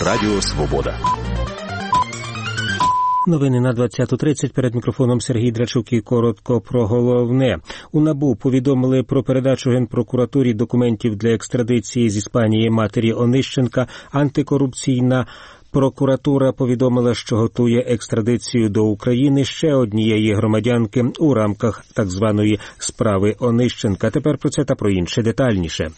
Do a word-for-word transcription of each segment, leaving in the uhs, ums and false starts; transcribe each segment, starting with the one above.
Радіо Свобода. Новини на двадцяту тридцять. Перед мікрофоном Сергій Драчук і коротко про головне. У НАБУ повідомили про передачу Генпрокуратурі документів для екстрадиції з Іспанії матері Онищенка. Антикорупційна прокуратура повідомила, що готує екстрадицію до України ще однієї громадянки у рамках так званої справи Онищенка. Тепер про це та про інше детальніше.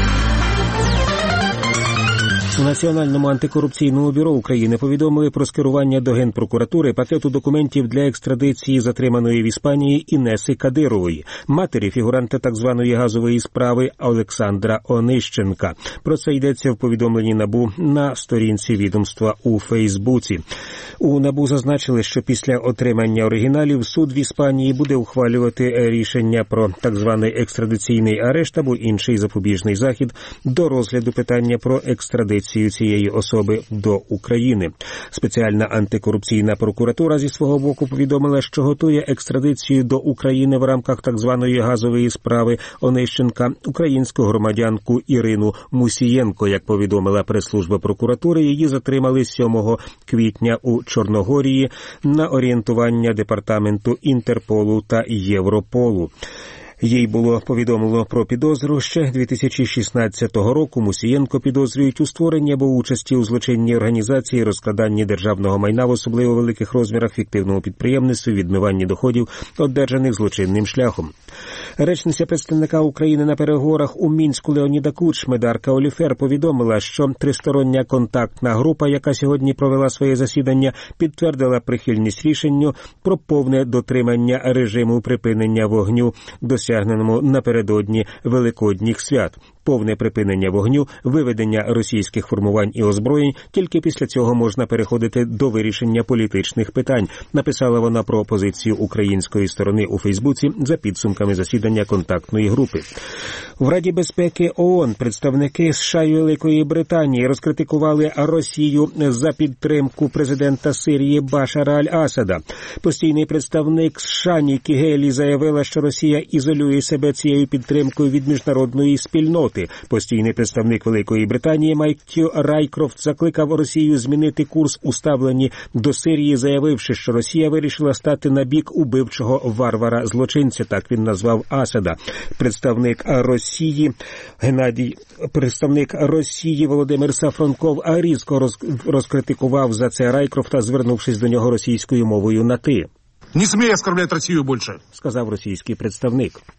У Національному антикорупційному бюро України повідомили про скерування до Генпрокуратури пакету документів для екстрадиції затриманої в Іспанії Інеси Кадирової, матері фігуранта так званої газової справи Олександра Онищенка. Про це йдеться в повідомленні НАБУ на сторінці відомства у Фейсбуці. У НАБУ зазначили, що після отримання оригіналів суд в Іспанії буде ухвалювати рішення про так званий екстрадиційний арешт або інший запобіжний захід до розгляду питання про екстрадицію цієї особи до України. Спеціальна антикорупційна прокуратура зі свого боку повідомила, що готує екстрадицію до України в рамках так званої газової справи Онищенка українську громадянку Ірину Мусієнко. Як повідомила прес-служба прокуратури, її затримали сьомого квітня у Чорногорії на орієнтування Департаменту Інтерполу та Європолу. Їй було повідомлено про підозру ще дві тисячі шістнадцятого року. Мусієнко підозрюють у створенні або участі у злочинній організації, розкраданні державного майна в особливо великих розмірах, фіктивному підприємництві, відмиванні доходів, одержаних злочинним шляхом. Речниця представника України на переговорах у Мінську Леоніда Кучми Дарка Оліфер повідомила, що тристороння контактна група, яка сьогодні провела своє засідання, підтвердила прихильність рішенню про повне дотримання режиму припинення вогню, досягненому напередодні Великодніх свят. Повне припинення вогню, виведення російських формувань і озброєнь, тільки після цього можна переходити до вирішення політичних питань, написала вона про позицію української сторони у Фейсбуці за підсумками засідання контактної групи. В Раді безпеки ООН представники США і Великої Британії розкритикували Росію за підтримку президента Сирії Башара аль-Асада. Постійний представник США Нікі Гейлі заявила, що Росія ізолює себе цією підтримкою від міжнародної спільноти. Постійний представник Великої Британії Майкл Райкрофт закликав Росію змінити курс у ставленні до Сирії, заявивши, що Росія вирішила стати на бік убивчого варвара-злочинця, так він назвав Асада. Представник Росії Геннадій, представник Росії Володимир Сафронков різко роз, розкритикував за це Райкрофта, звернувшись до нього російською мовою на «ти». «Не смей оскорблять Росію більше», – сказав російський представник.